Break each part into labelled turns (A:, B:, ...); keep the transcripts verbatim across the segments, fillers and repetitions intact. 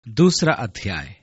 A: दूसरा अध्याय।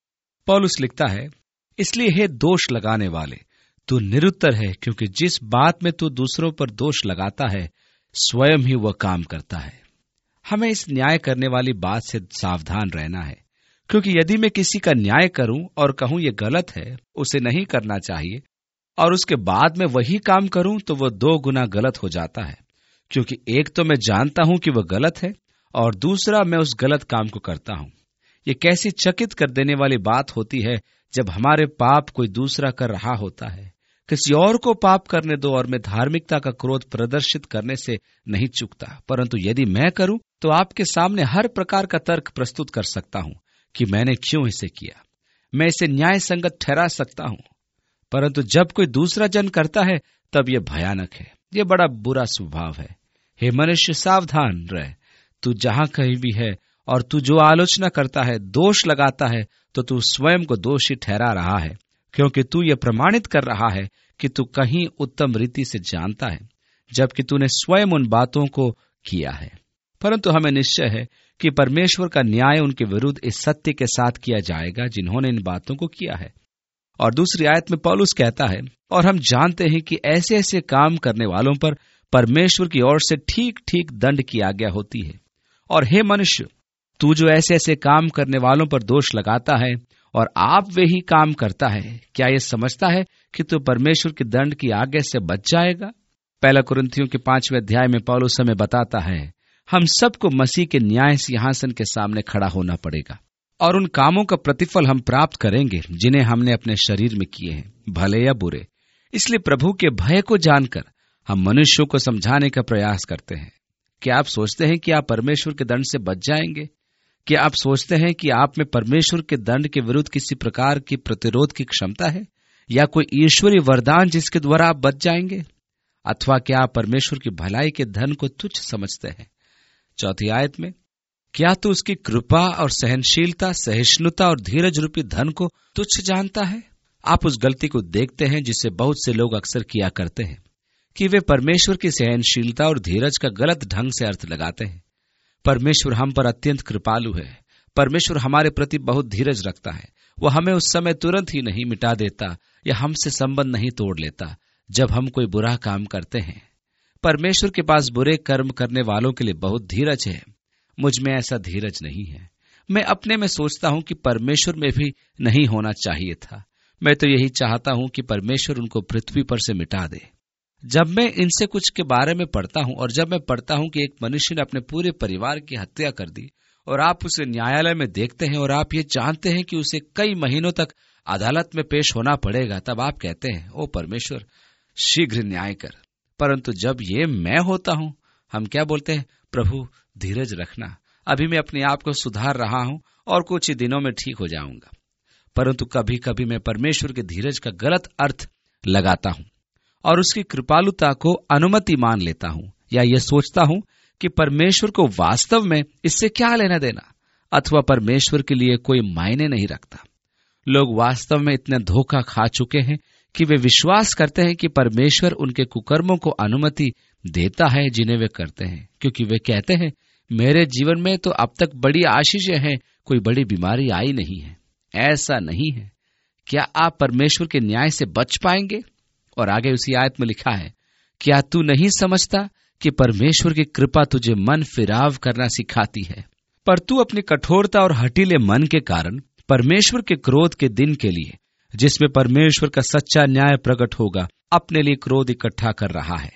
A: पौलुस लिखता है, इसलिए हे दोष लगाने वाले, तू निरुत्तर है, क्योंकि जिस बात में तू दूसरों पर दोष लगाता है स्वयं ही वह काम करता है। हमें इस न्याय करने वाली बात से सावधान रहना है, क्योंकि यदि मैं किसी का न्याय करूं और कहूं ये गलत है, उसे नहीं करना चाहिए, और उसके बाद में वही काम करूं तो वह दो गुना गलत हो जाता है। क्योंकि एक तो मैं जानता हूं कि वह गलत है, और दूसरा मैं उस गलत काम को करता हूं। ये कैसी चकित कर देने वाली बात होती है जब हमारे पाप कोई दूसरा कर रहा होता है। किसी और को पाप करने दो और मैं धार्मिकता का क्रोध प्रदर्शित करने से नहीं चूकता, परंतु यदि मैं करूं तो आपके सामने हर प्रकार का तर्क प्रस्तुत कर सकता हूं कि मैंने क्यों इसे किया। मैं इसे न्याय संगत ठहरा सकता हूं, परंतु जब कोई दूसरा जन करता है तब यह भयानक है, यह बड़ा बुरा स्वभाव है। हे मनुष्य, सावधान रह। तू जहां कहीं भी है और तू जो आलोचना करता है, दोष लगाता है, तो तू स्वयं को दोषी ठहरा रहा है, क्योंकि तू यह प्रमाणित कर रहा है कि तू कहीं उत्तम रीति से जानता है, जबकि तूने स्वयं उन बातों को किया है। परंतु हमें निश्चय है कि परमेश्वर का न्याय उनके विरुद्ध इस सत्य के साथ किया जाएगा जिन्होंने इन बातों को किया है। और दूसरी आयत में पौलुस कहता है, और हम जानते हैं कि ऐसे ऐसे काम करने वालों पर परमेश्वर की ओर से ठीक ठीक दंड की आज्ञा होती है। और हे मनुष्य, तू जो ऐसे ऐसे काम करने वालों पर दोष लगाता है और आप वे ही काम करता है, क्या ये समझता है कि तू परमेश्वर के दंड की आज्ञा से बच जाएगा? पहला कुरिन्थियों के पांचवें अध्याय में पौलुस हमें बताता है, हम सबको मसीह के न्याय सिंहासन के सामने खड़ा होना पड़ेगा, और उन कामों का प्रतिफल हम प्राप्त करेंगे जिन्हें हमने अपने शरीर में किए हैं, भले या बुरे। इसलिए प्रभु के भय को जानकर हम मनुष्यों को समझाने का प्रयास करते हैं। क्या आप सोचते हैं कि आप परमेश्वर के दंड से बच जाएंगे? क्या आप सोचते हैं कि आप में परमेश्वर के दंड के विरुद्ध किसी प्रकार की प्रतिरोध की क्षमता है, या कोई ईश्वरीय वरदान जिसके द्वारा आप बच जाएंगे? अथवा क्या आप परमेश्वर की भलाई के धन को तुच्छ समझते हैं? चौथी आयत में, क्या तू उसकी कृपा और सहनशीलता, सहिष्णुता और धीरज रूपी धन को तुच्छ जानता है? आप उस गलती को देखते हैं जिसे बहुत से लोग अक्सर किया करते हैं, कि वे परमेश्वर की सहनशीलता और धीरज का गलत ढंग से अर्थ लगाते हैं। परमेश्वर हम पर अत्यंत कृपालु है। परमेश्वर हमारे प्रति बहुत धीरज रखता है। वह हमें उस समय तुरंत ही नहीं मिटा देता या हमसे संबंध नहीं तोड़ लेता जब हम कोई बुरा काम करते हैं। परमेश्वर के पास बुरे कर्म करने वालों के लिए बहुत धीरज है। मुझ में ऐसा धीरज नहीं है। मैं अपने में सोचता हूं कि परमेश्वर में भी नहीं होना चाहिए था। मैं तो यही चाहता हूं कि परमेश्वर उनको पृथ्वी पर से मिटा दे। जब मैं इनसे कुछ के बारे में पढ़ता हूं, और जब मैं पढ़ता हूं कि एक मनुष्य ने अपने पूरे परिवार की हत्या कर दी, और आप उसे न्यायालय में देखते हैं और आप ये जानते हैं कि उसे कई महीनों तक अदालत में पेश होना पड़ेगा, तब आप कहते हैं, ओ परमेश्वर, शीघ्र न्याय कर। परंतु जब ये मैं होता हूं, हम क्या बोलते हैं? प्रभु, धीरज रखना, अभी मैं अपने आप को सुधार रहा हूं और कुछ ही दिनों में ठीक हो जाऊंगा। परंतु कभी कभी मैं परमेश्वर के धीरज का गलत अर्थ लगाता हूं और उसकी कृपालुता को अनुमति मान लेता हूं, या यह सोचता हूं कि परमेश्वर को वास्तव में इससे क्या लेना देना, अथवा परमेश्वर के लिए कोई मायने नहीं रखता। लोग वास्तव में इतना धोखा खा चुके हैं कि वे विश्वास करते हैं कि परमेश्वर उनके कुकर्मों को अनुमति देता है जिन्हें वे करते हैं, क्योंकि वे कहते हैं, मेरे जीवन में तो अब तक बड़ी आशीषें हैं, कोई बड़ी बीमारी आई नहीं है। ऐसा नहीं है। क्या आप परमेश्वर के न्याय से बच पाएंगे? और आगे उसी आयत में लिखा है, क्या तू नहीं समझता कि परमेश्वर की कृपा तुझे मन फिराव करना सिखाती है? पर तू अपनी कठोरता और हठीले मन के कारण परमेश्वर के क्रोध के दिन के लिए, जिसमें परमेश्वर का सच्चा न्याय प्रकट होगा, अपने लिए क्रोध इकट्ठा कर रहा है।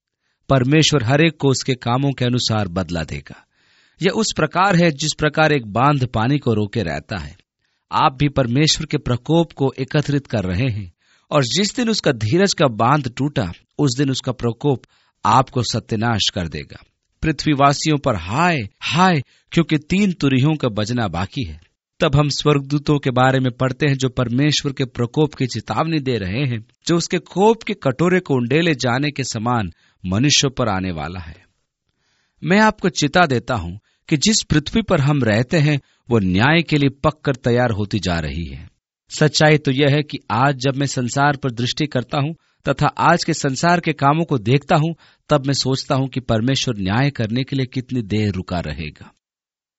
A: परमेश्वर हर एक को उसके कामों के अनुसार बदला देगा। यह उस प्रकार है जिस प्रकार एक बांध पानी को रोके रहता है। आप भी परमेश्वर के प्रकोप को एकत्रित कर रहे हैं, और जिस दिन उसका धीरज का बांध टूटा, उस दिन उसका प्रकोप आपको सत्यानाश कर देगा। पृथ्वीवासियों पर हाय हाय, क्योंकि तीन तुरहियों का बजना बाकी है। तब हम स्वर्गदूतों के बारे में पढ़ते हैं जो परमेश्वर के प्रकोप की चेतावनी दे रहे हैं, जो उसके कोप के कटोरे को उंडेले जाने के समान मनुष्यों पर आने वाला है। मैं आपको चिता देता हूं कि जिस पृथ्वी पर हम रहते हैं वो न्याय के लिए पककर तैयार होती जा रही है। सच्चाई तो यह है कि आज जब मैं संसार पर दृष्टि करता हूं तथा आज के संसार के कामों को देखता हूं, तब मैं सोचता हूं कि परमेश्वर न्याय करने के लिए कितनी देर रुका रहेगा।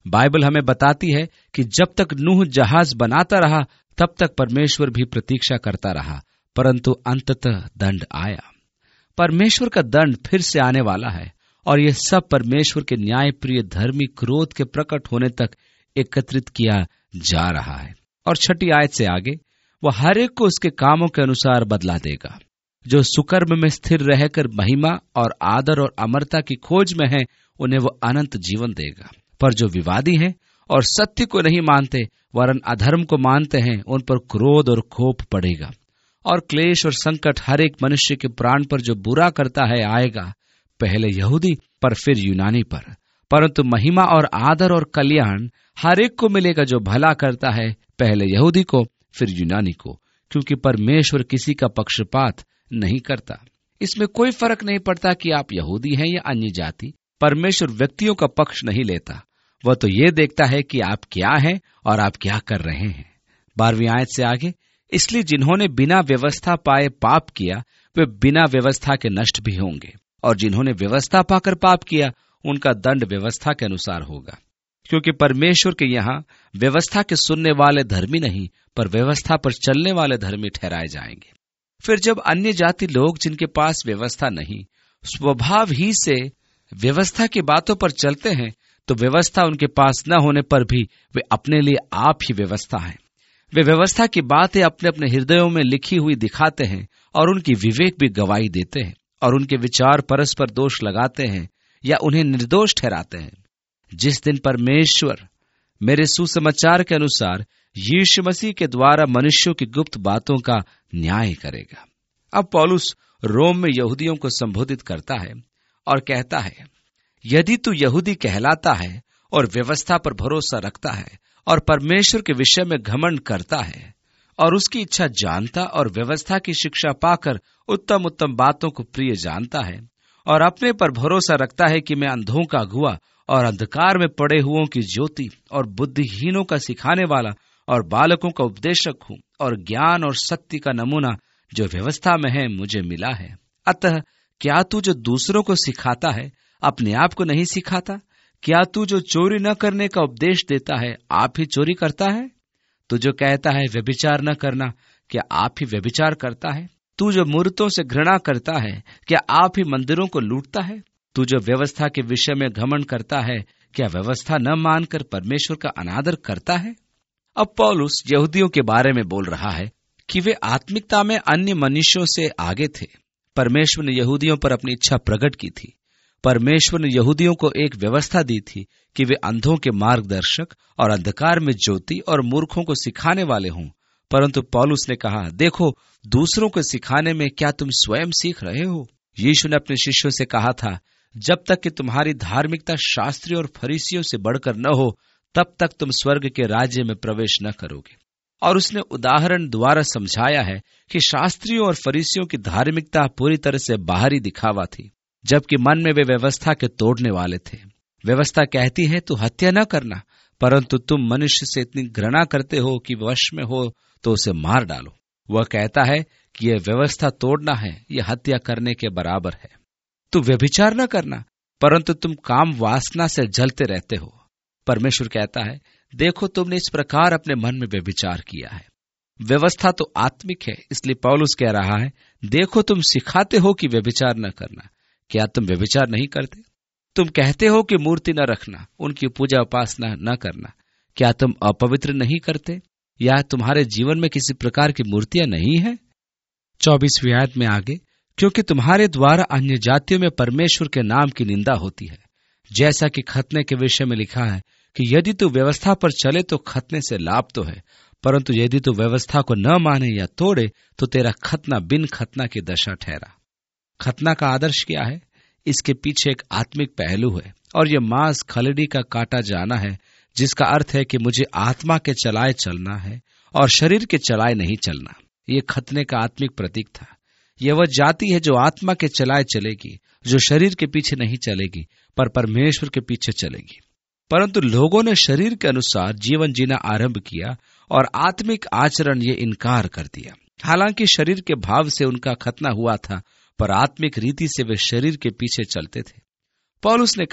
A: बाइबल हमें बताती है कि जब तक नूह जहाज बनाता रहा तब तक परमेश्वर भी प्रतीक्षा करता रहा, परंतु अंततः दंड आया। परमेश्वर का दंड फिर से आने वाला है और यह सब परमेश्वर के न्याय प्रिय धर्मी क्रोध के प्रकट होने तक एकत्रित किया जा रहा है। और छठी आयत से आगे, वह हर एक को उसके कामों के अनुसार बदला देगा। जो सुकर्म में स्थिर रहकर महिमा और आदर और अमरता की खोज में है, उन्हें वो अनंत जीवन देगा। पर जो विवादी हैं और सत्य को नहीं मानते वरन अधर्म को मानते हैं, उन पर क्रोध और कोप पड़ेगा और क्लेश और संकट हर एक मनुष्य के प्राण पर जो बुरा करता है आएगा, पहले यहूदी पर फिर यूनानी पर। परंतु महिमा और आदर और कल्याण हर एक को मिलेगा जो भला करता है, पहले यहूदी को फिर यूनानी को, क्योंकि परमेश्वर किसी का पक्षपात नहीं करता। इसमें कोई फर्क नहीं पड़ता कि आप यहूदी हैं या अन्य जाति। परमेश्वर व्यक्तियों का पक्ष नहीं लेता, वह तो ये देखता है कि आप क्या हैं और आप क्या कर रहे हैं। बारहवीं आयत से आगे, इसलिए जिन्होंने बिना व्यवस्था पाए पाप किया वे बिना व्यवस्था के नष्ट भी होंगे, और जिन्होंने व्यवस्था पाकर पाप किया उनका दंड व्यवस्था के अनुसार होगा। क्योंकि परमेश्वर के यहाँ व्यवस्था के सुनने वाले धर्मी नहीं, पर व्यवस्था पर चलने वाले धर्मी ठहराए जाएंगे। फिर जब अन्य जाति लोग जिनके पास व्यवस्था नहीं, स्वभाव ही से व्यवस्था की बातों पर चलते हैं, तो व्यवस्था उनके पास न होने पर भी वे अपने लिए आप ही व्यवस्था हैं। वे व्यवस्था की बातें अपने अपने हृदयों में लिखी हुई दिखाते हैं और उनकी विवेक भी गवाही देते हैं, और उनके विचार परस्पर दोष लगाते हैं या उन्हें निर्दोष ठहराते हैं। जिस दिन परमेश्वर मेरे सुसमाचार के अनुसार यीशु मसीह के द्वारा मनुष्यों की गुप्त बातों का न्याय करेगा। अब पौलुस रोम में यहूदियों को संबोधित करता है और कहता है, यदि तू यहूदी कहलाता है और व्यवस्था पर भरोसा रखता है और परमेश्वर के विषय में घमंड करता है और उसकी इच्छा जानता और व्यवस्था की शिक्षा पाकर उत्तम उत्तम बातों को प्रिय जानता है और अपने पर भरोसा रखता है कि मैं अंधों का अगुआ और अंधकार में पड़े हुओं की ज्योति और बुद्धिहीनों का सिखाने वाला और बालकों का उपदेशक हूँ और ज्ञान और शक्ति का नमूना जो व्यवस्था में है मुझे मिला है। अतः क्या तू जो दूसरों को सिखाता है अपने आप को नहीं सिखाता? क्या तू जो चोरी न करने का उपदेश देता है आप ही चोरी करता है? तू जो कहता है व्यभिचार न करना, क्या आप ही व्यभिचार करता है? तू जो मूर्तों से घृणा करता है, क्या आप ही मंदिरों को लूटता है? तू जो व्यवस्था के विषय में घमंड करता है, क्या व्यवस्था न मानकर परमेश्वर का अनादर करता है? अब पौलुस यहूदियों के बारे में बोल रहा है कि वे आत्मिकता में अन्य मनुष्यों से आगे थे। परमेश्वर ने यहूदियों पर अपनी इच्छा प्रकट की थी। परमेश्वर ने यहूदियों को एक व्यवस्था दी थी कि वे अंधों के मार्गदर्शक और अंधकार में ज्योति और मूर्खों को सिखाने वाले हों। परंतु पौलुस ने कहा, देखो, दूसरों को सिखाने में क्या तुम स्वयं सीख रहे हो? यीशु ने अपने शिष्यों से कहा था, जब तक कि तुम्हारी धार्मिकता शास्त्रियों और फरीसियों से बढ़कर न हो, तब तक तुम स्वर्ग के राज्य में प्रवेश न करोगे। और उसने उदाहरण द्वारा समझाया है कि शास्त्रियों और फरीसियों की धार्मिकता पूरी तरह से बाहरी दिखावा थी, जबकि मन में वे व्यवस्था के तोड़ने वाले थे। व्यवस्था कहती है तू हत्या न करना, परंतु तुम मनुष्य से इतनी घृणा करते हो कि वश में हो तो उसे मार डालो। वह कहता है कि यह व्यवस्था तोड़ना है, यह हत्या करने के बराबर है। तू व्यभिचार न करना, परंतु तुम काम वासना से जलते रहते हो। परमेश्वर कहता है, देखो, तुमने इस प्रकार अपने मन में व्यभिचार किया है। व्यवस्था तो आत्मिक है, इसलिए पौलुस कह रहा है, देखो, तुम सिखाते हो कि व्यभिचार न करना, क्या तुम व्यभिचार नहीं करते? तुम कहते हो कि मूर्ति न रखना, उनकी पूजा उपासना न करना, क्या तुम अपवित्र नहीं करते? या तुम्हारे जीवन में किसी प्रकार की मूर्तियां नहीं है? चौबीसवीं आयत में आगे, क्योंकि तुम्हारे द्वारा अन्य जातियों में परमेश्वर के नाम की निंदा होती है, जैसा कि खतने के विषय में लिखा है कि यदि तू व्यवस्था पर चले तो खतने से लाभ तो है, परंतु यदि तू व्यवस्था को न माने या तोड़े तो तेरा खतना बिन खतना की दशा ठहरा। खतना का आदर्श क्या है? इसके पीछे एक आत्मिक पहलू है, और यह मांस खलड़ी का काटा जाना है, जिसका अर्थ है कि मुझे आत्मा के चलाए चलना है और शरीर के चलाए नहीं चलना। ये खतने का आत्मिक प्रतीक था। यह वह जाति है जो आत्मा के चलाए चलेगी, जो शरीर के पीछे नहीं चलेगी पर परमेश्वर के पीछे चलेगी। परंतु लोगों ने शरीर के अनुसार जीवन जीना आरंभ किया और आत्मिक आचरण ये इनकार कर दिया। हालांकि शरीर के भाव से उनका खतना हुआ था, पर आत्मिक रीति से वे शरीर के पीछे चलते थे। पौलुस ने कहा,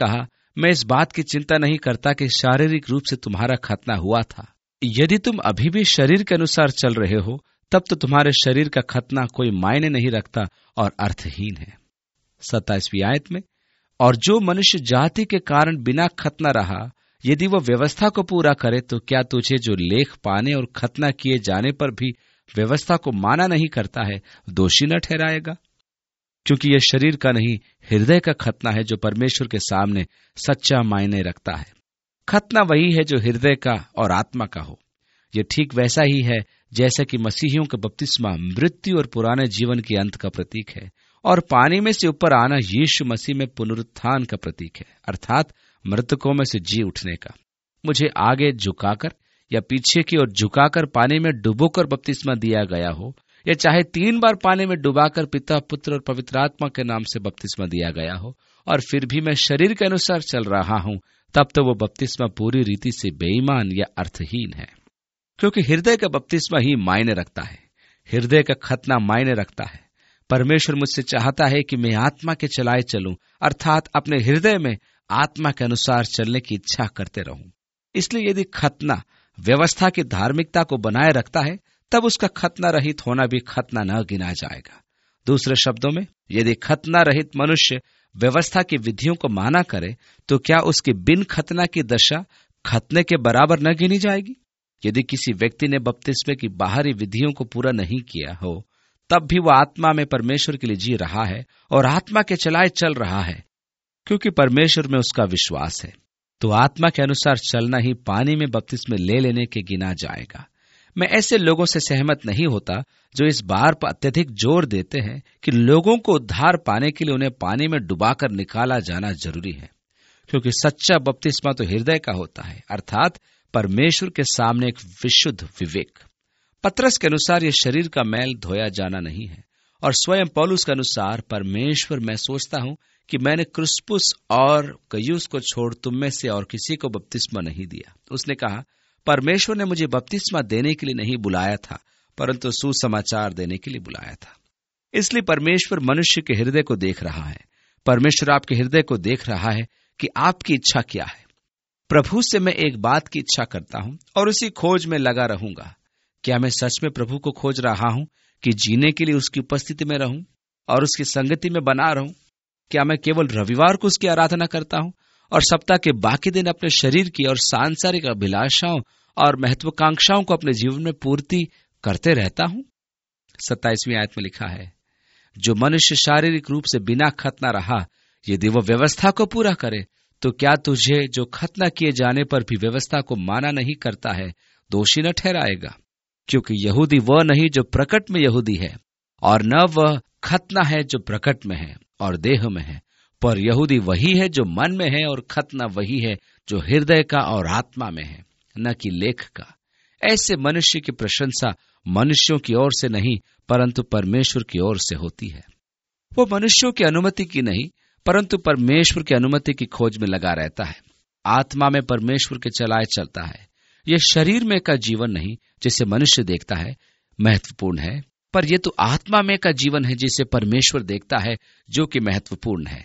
A: मैं इस बात की चिंता नहीं करता कि शारीरिक रूप से तुम्हारा खतना हुआ था। यदि तुम अभी भी शरीर के अनुसार चल रहे हो, तब तो तुम्हारे शरीर का खतना कोई मायने नहीं रखता और अर्थहीन है। सत्ताईसवीं आयत में, और जो मनुष्य जाति के कारण बिना खतना रहा, यदि वह व्यवस्था को पूरा करे, तो क्या तुझे जो लेख पाने और खतना किए जाने पर भी व्यवस्था को माना नहीं करता है, दोषी न ठहराएगा? क्योंकि यह शरीर का नहीं, हृदय का खतना है जो परमेश्वर के सामने सच्चा मायने रखता है। खतना वही है जो हृदय का और आत्मा का हो। यह ठीक वैसा ही है जैसा कि मसीहियों का बपतिस्मा मृत्यु और पुराने जीवन के अंत का प्रतीक है, और पानी में से ऊपर आना यीशु मसीह में पुनरुत्थान का प्रतीक है, अर्थात मृतकों में से जी उठने का। मुझे आगे झुकाकर या पीछे की ओर झुकाकर पानी में डुबोकर बपतिस्मा दिया गया हो, या चाहे तीन बार पानी में डुबाकर पिता, पुत्र और पवित्र आत्मा के नाम से बपतिस्मा दिया गया हो, और फिर भी मैं शरीर के अनुसार चल रहा हूं, तब तो वो बपतिस्मा पूरी रीति से बेईमान या अर्थहीन है। क्योंकि हृदय का बपतिस्मा ही मायने रखता है, हृदय का खतना मायने रखता है। परमेश्वर मुझसे चाहता है कि मैं आत्मा के चलाए चलूं, अर्थात अपने हृदय में आत्मा के अनुसार चलने की इच्छा करते रहूं। इसलिए यदि खतना व्यवस्था की धार्मिकता को बनाए रखता है, तब उसका खतना रहित होना भी खतना न गिना जाएगा। दूसरे शब्दों में, यदि खतना रहित मनुष्य व्यवस्था की विधियों को माना करे, तो क्या उसकी बिन खतना की दशा खतने के बराबर न गिनी जाएगी? यदि किसी व्यक्ति ने बपतिस्मे की बाहरी विधियों को पूरा नहीं किया हो, तब भी वह आत्मा में परमेश्वर के लिए जी रहा है और आत्मा के चलाए चल रहा है, क्योंकि परमेश्वर में उसका विश्वास है, तो आत्मा के अनुसार चलना ही पानी में बपतिस्मे ले लेने के गिना जाएगा। मैं ऐसे लोगों से सहमत नहीं होता जो इस बार पर अत्यधिक जोर देते हैं कि लोगों को उद्धार पाने के लिए उन्हें पानी में डुबाकर निकाला जाना जरूरी है, क्योंकि सच्चा बपतिस्मा तो हृदय का होता है, अर्थात परमेश्वर के सामने एक विशुद्ध विवेक। पतरस के अनुसार यह शरीर का मैल धोया जाना नहीं है, और स्वयं पौलुस के अनुसार, परमेश्वर, मैं सोचता हूं कि मैंने क्रिस्पुस और गयुस को छोड़ तुम में से और किसी को बपतिस्मा नहीं दिया। उसने कहा, परमेश्वर ने मुझे बपतिस्मा देने के लिए नहीं बुलाया था, परंतु सुसमाचार देने के लिए बुलाया था। इसलिए परमेश्वर मनुष्य के हृदय को देख रहा है। परमेश्वर आपके हृदय को देख रहा है कि आपकी इच्छा क्या है। प्रभु से मैं एक बात की इच्छा करता हूं और उसी खोज में लगा रहूंगा। क्या मैं सच में प्रभु को खोज रहा हूं कि जीने के लिए उसकी उपस्थिति में रहूं और उसकी संगति में बना रहूं? क्या मैं केवल रविवार को उसकी आराधना करता हूं और सप्ताह के बाकी दिन अपने शरीर की और सांसारिक अभिलाषाओं और महत्वाकांक्षाओं को अपने जीवन में पूर्ति करते रहता हूं? सत्ताईसवीं आयत में लिखा है, जो मनुष्य शारीरिक रूप से बिना खतना रहा, यदि वह व्यवस्था को पूरा करे, तो क्या तुझे जो खतना किए जाने पर भी व्यवस्था को माना नहीं करता है, दोषी न ठहराएगा? क्योंकि यहूदी वह नहीं जो प्रकट में यहूदी है, और न वह खतना है जो प्रकट में है और देह में है, पर यहूदी वही है जो मन में है, और खतना वही है जो हृदय का और आत्मा में है, न कि लेख का। ऐसे मनुष्य की प्रशंसा मनुष्यों की ओर से नहीं, परंतु परमेश्वर की ओर से होती है। वो मनुष्यों की अनुमति की नहीं, परंतु परमेश्वर की अनुमति की खोज में लगा रहता है। आत्मा में परमेश्वर के चलाए चलता है। यह शरीर में का जीवन नहीं जिसे मनुष्य देखता है महत्वपूर्ण है, पर यह तो आत्मा में का जीवन है जिसे परमेश्वर देखता है, जो कि महत्वपूर्ण है।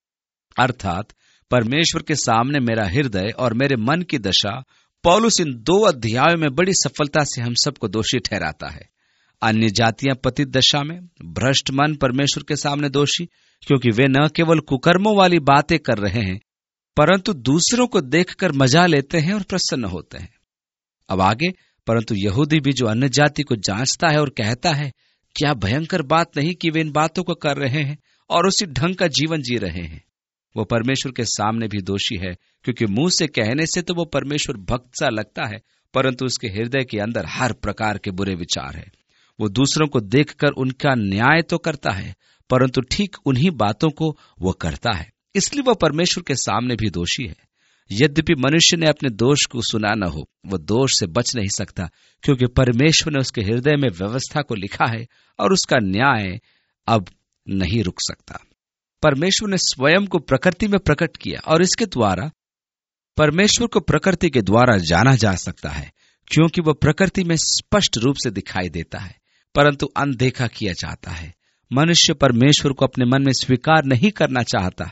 A: अर्थात परमेश्वर के सामने मेरा हृदय और मेरे मन की दशा, पौलुस इन दो अध्यायों में बड़ी सफलता से हम सबको दोषी ठहराता है। अन्य जातियां पतित दशा में, भ्रष्ट मन परमेश्वर के सामने दोषी, क्योंकि वे न केवल कुकर्मों वाली बातें कर रहे हैं, परंतु दूसरों को देखकर मजा लेते हैं और प्रसन्न होते हैं। अब आगे, परंतु यहूदी भी जो अन्य जाति को जांचता है और कहता है, क्या भयंकर बात नहीं कि वे इन बातों को कर रहे हैं और उसी ढंग का जीवन जी रहे हैं, वो परमेश्वर के सामने भी दोषी है, क्योंकि मुंह से कहने से तो वो परमेश्वर भक्त सा लगता है, परंतु उसके हृदय के अंदर हर प्रकार के बुरे विचार है। वो दूसरों को देखकर उनका न्याय तो करता है, परंतु ठीक उन्हीं बातों को वो करता है, इसलिए वह परमेश्वर के सामने भी दोषी है। यद्यपि मनुष्य ने अपने दोष को सुना न हो, वह दोष से बच नहीं सकता, क्योंकि परमेश्वर ने उसके हृदय में व्यवस्था को लिखा है और उसका न्याय अब नहीं रुक सकता। परमेश्वर ने स्वयं को प्रकृति में प्रकट किया और इसके द्वारा परमेश्वर को प्रकृति के द्वारा जाना जा सकता है, क्योंकि वह प्रकृति में स्पष्ट रूप से दिखाई देता है, परंतु अनदेखा किया जाता है। मनुष्य परमेश्वर को अपने मन में स्वीकार नहीं करना चाहता,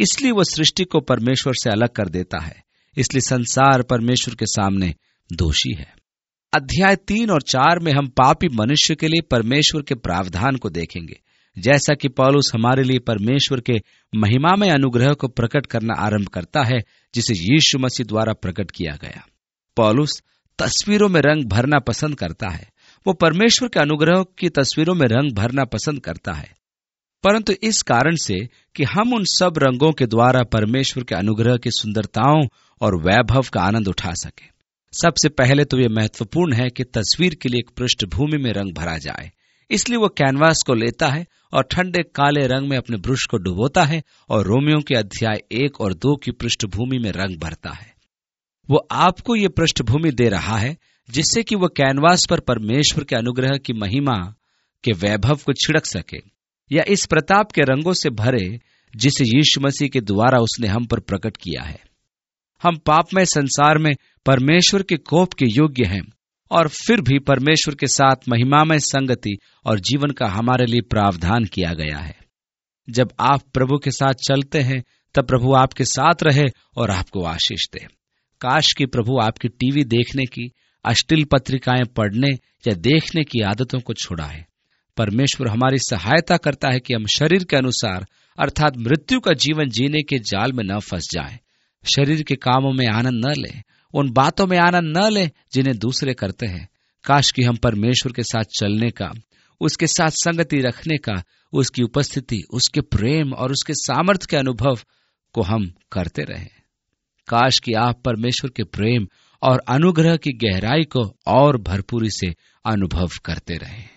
A: इसलिए वो सृष्टि को परमेश्वर से अलग कर देता है। इसलिए संसार परमेश्वर के सामने दोषी है। अध्याय तीन और चार में हम पापी मनुष्य के लिए परमेश्वर के प्रावधान को देखेंगे। जैसा कि पौलुस हमारे लिए परमेश्वर के महिमामय अनुग्रह को प्रकट करना आरंभ करता है, जिसे यीशु मसीह द्वारा प्रकट किया गया। पौलुस तस्वीरों में रंग भरना पसंद करता है। वो परमेश्वर के अनुग्रह की तस्वीरों में रंग भरना पसंद करता है, परंतु इस कारण से कि हम उन सब रंगों के द्वारा परमेश्वर के अनुग्रह की सुंदरताओं और वैभव का आनंद उठा सके। सबसे पहले तो यह महत्वपूर्ण है कि तस्वीर के लिए एक पृष्ठभूमि में रंग भरा जाए। इसलिए वो कैनवास को लेता है और ठंडे काले रंग में अपने ब्रश को डुबोता है और रोमियों के अध्याय एक और दो की पृष्ठभूमि में रंग भरता है। वो आपको ये पृष्ठभूमि दे रहा है जिससे कि वो कैनवास पर परमेश्वर के अनुग्रह की महिमा के वैभव को छिड़क सके, या इस प्रताप के रंगों से भरे जिसे यीशु मसीह के द्वारा उसने हम पर प्रकट किया है। हम पापमय संसार में परमेश्वर के कोप के योग्य हैं, और फिर भी परमेश्वर के साथ महिमामय संगति और जीवन का हमारे लिए प्रावधान किया गया है। जब आप प्रभु के साथ चलते हैं तब प्रभु आपके साथ रहे और आपको आशीष दे। काश कि प्रभु आपकी टीवी देखने की, अश्लील पत्रिकाएं पढ़ने या देखने की आदतों को छुड़ाए। परमेश्वर हमारी सहायता करता है कि हम शरीर के अनुसार अर्थात मृत्यु का जीवन जीने के जाल में न फंस जाएं। शरीर के कामों में आनंद न लें, उन बातों में आनंद न लें जिन्हें दूसरे करते हैं। काश कि हम परमेश्वर के साथ चलने का, उसके साथ संगति रखने का, उसकी उपस्थिति, उसके प्रेम और उसके सामर्थ्य के अनुभव को हम करते रहें। काश कि आप परमेश्वर के प्रेम और अनुग्रह की गहराई को और भरपूरी से अनुभव करते रहें।